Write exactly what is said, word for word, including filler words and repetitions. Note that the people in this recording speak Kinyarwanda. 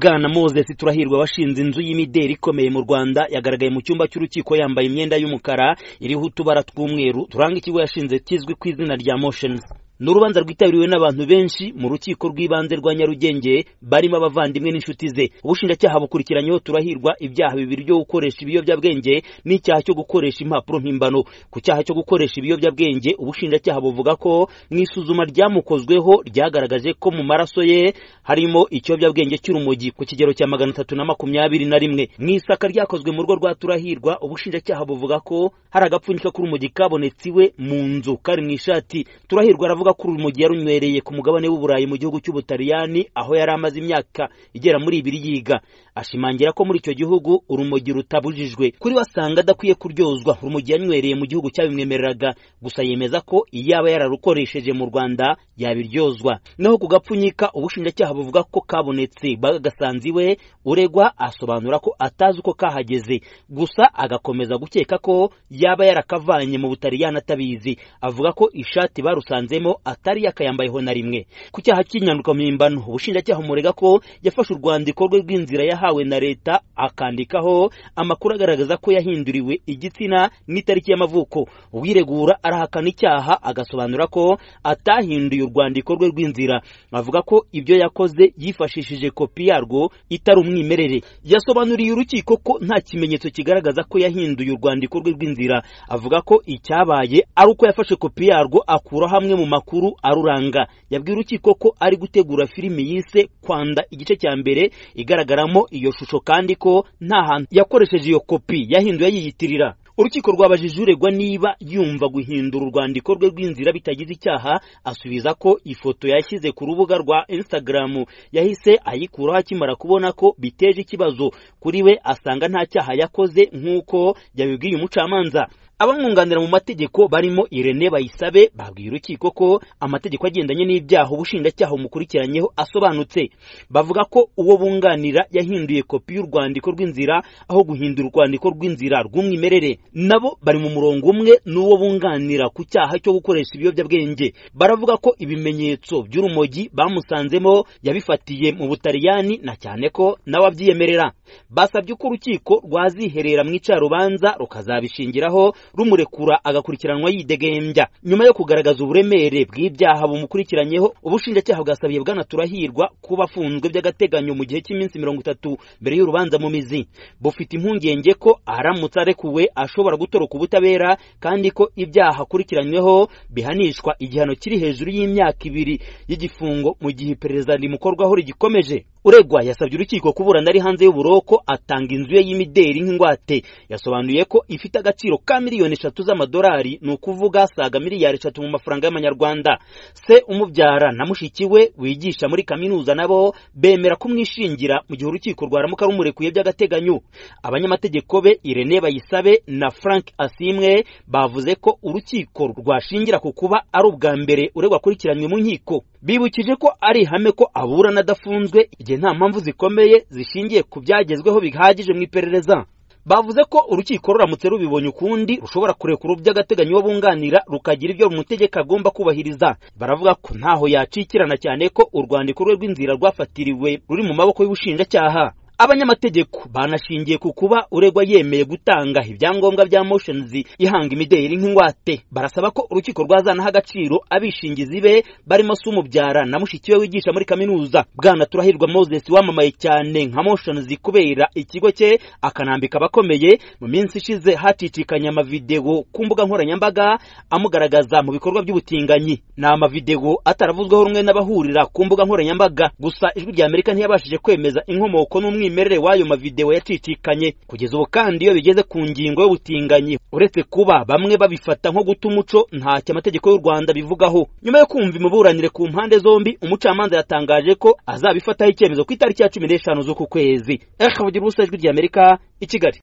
Bwana Moses Turahirwa washinze inzu y'imideri ikomeye mu Rwanda yagaragaye mu cyumba cy'urukiko yambaye imyenda y'umukara iriho utubara tw'umweru turanga ikigo yashinze kizwi ku izina rya Motions. N'urubanza rwitabiriwe n'abantu benshi mu rukiko rw'ibanze rwa Nyarugenge barimo abavandimwe n'inshuti ze. Ubushinjacyaha bukurikiranyeho Turahirwa ibyaha bibiri byo gukoresha ibiyobyabwenge n'icyaha cyo gukoresha impapuro mpimbano. Ku cyaha cyo gukoresha ibiyobyabwenge ubushinjacyaha buvuga ko mu isuzuma ryamukozweho ryagaragaje ko mu maraso ye harimo ikiyobyabwenge cy'urumogi ku kigero cya magana atatu na makumyabiri na rimwe. Mu isaka ryakozwe mu rugo rwa Turahirwa ubushinjacyaha buvuga ko hari agapfunyika k'urumogi kabonetse iwe mu nzu kari mu ishati. Turahirwa aravuga ko urumogi yarunywereye ku mugabane w'Uburayi mu gihugu cy'Ubutaliyani aho yari amaze imyaka igera muri ibiri yiga. Ashimangira ko muri icyo gihugu urumogi rutabujijwe. Kuri wasanga adakwiye kuryozwa urumogi yanywereye mu gihugu cyabimwemereraga, gusa yemeza ko iyaba yararukoresheje mu Rwanda yabiryozwa. Naho ku gapfunyika ubushinjacyaha buvuga ko kabonetse bagasanze iwe, uregwa asobanura ko atazi uko kahageze, gusa agakomeza gukeka ko yaba yarakavanye mu Butaliyani atabizi. Avuga ko ishati barusanzemo atari yakayambayeho na rimwe. Ku cyaha cy'inyanduka mpimbano ubushinjacyaha umurega ko yafashe urwandiko rwe rw'inzira yahawe na leta akandikaho amakuru agaragaza ko yahinduriwe igitsina n'itariki y'amavuko. Uwiregura arahakana icyaha agasobanura ko atahinduye urwandiko rwe rw'inzira. Avuga ko ibyo yakoze yifashishije kopi yarwo itari umwimerere. Yasobanuriye urukiko ko nta kimenyetso kigaragaza ko yahinduye urwandiko rwe rw'inzira. Avuga ko icyabaye ari uko yafashe kopi yarwo akura hamwe mu makuru aruranga. Yabwiye urukiko ko ari gutegura filimi yise Kwanda igice cya mbere igaragaramo iyo shusho kandi ko nta hantu yakoresheje iyo kopi yahinduye yiyitirira. Urukiko rwabajije uregwa niba yumva guhindura urwandiko rwe rw'inzira bitagize icyaha, asubiza ko ifoto yashyize ku rubuga rwa Instagram yahise ayikuraho akimara kubona ko biteje ikibazo. Kuri we asanga nta cyaha yakoze nk'uko yabibwiye umucamanza. Abamwunganira mu mategeko barimo Irene Bayisabe babwiye urukiko ko amategeko agendanye n'ibyaha ubushinjacyaha umukurikiranyeho asobanutse. Bavuga ko uwo bunganira yahinduye kopi y'urwandiko rw'inzira aho guhindura urwandiko rw'inzira rw'umwimerere. Nabo bari mu murongo umwe n'uwo bunganira ku cyaha cyo gukoresha ibiyobyabwenge. Baravuga ko ibimenyetso by'urumogi bamusanzemo yabifatiye mu Butaliyani na cyane ko nawe abyiyemerera. Basabye ko urukiko rwaziherera mu icarubanza rukazabishingiraho rumurekura agakurikiranwa yidegembya. Nyuma yo kugaragaza uburemere bw'ibyaha bumukurikiranyeho ubushinjacyaha bwasabiye Bwana Turahirwa kuba afunzwe by'agateganyo mu gihe cy'iminsi mirongo itatu mbere y'urubanza mu mizi. Bufite impungenge ko aramutse arekuwe ashobora gutoroka ubutabera kandi ko ibyaha akurikiranyweho bihanishwa igihano kiri hejuru y'imyaka ibiri y'igifungo mu gihe iperereza rimukorwaho rigikomeje. Uregwa yasabye urukiko kuburana ari hanze y'uburoko atanga inzu ye y'imideri nk'ingwate. Yasobanuye ko ifite agaciro ka miliyoni eshatu z'amadolari, ni ukuvuga saga miliyari eshatu mu mafaranga y'amanyarwanda. Se umubyara na mushiki we wigisha muri kaminuza nabo bemera kumwishingira mu gihe urukiko rwaramuka rumurekuye by'agateganyo. Abanyamategeko be Irene Bayisabe na Frank Asimwe bavuze ko urukiko rwashingira ku kuba ari ubwa mbere uregwa akurikiranywe mu nkiko. Bibukije ko ari ihame ko aburana adafunzwe igihe nta mpamvu zikomeye zishingiye ku byagezweho bihagije mu iperereza. Bavuze ko urukiko ruramutse rubibonye ukundi rushobora kurekura by'agateganyo bunganira rukagira ibyo rumutegeka agomba kubahiriza. Baravuga ko ntaho yacikirana cyane ko urwandiko rwe rw'inzira rwafatiriwe ruri mu maboko y'ubushinjacyaha. Abanyamategeko banashingiye ku kuba uregwa yemeye gutanga ibyangombwa bya Motions ihanga imideri nk'ingwate. Barasaba ko urukiko rwazanaho agaciro abishingizi be barimo se umubyara na mushiki we wigisha muri kaminuza. Bwana Turahirwa Moses wamamaye cyane nka Motions kubera ikigo cye akanambika abakomeye. Mu minsi ishize haticikanye amavideo ku mbuga nkoranyambaga amugaragaza mu bikorwa by'ubutinganyi. Ni amavideo ataravuzweho rumwe n'abahurira ku mbuga nkoranyambaga, gusa ijwi rya Amerika ntiyabashije kwemeza inkomoko n'umwe imerere wayo mavideo yacicikanye. Kugeza ubu kandi iyo bigeze ku ngingo y'ubutinganyi uretse kuba bamwe babifata nko guta umuco nta cy'amategeko y'u Rwanda bivugaho. Nyuma yo kumva imiburanire ku mpande zombi umucamanza yatangaje ko azabifataho icyemezo ku itariki ya cumi n'eshanu z'uku kwezi. Eka bugira ubusa ijwi rya Amerika i Kigali.